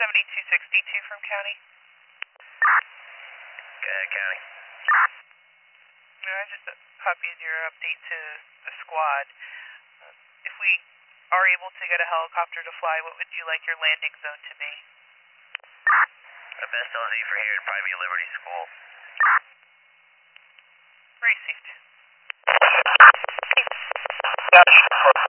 7262 from County. County. I just copied your update to the squad. If we are able to get a helicopter to fly, what would you like your landing zone to be? The best LZ for here would probably be Liberty School. Received. Dash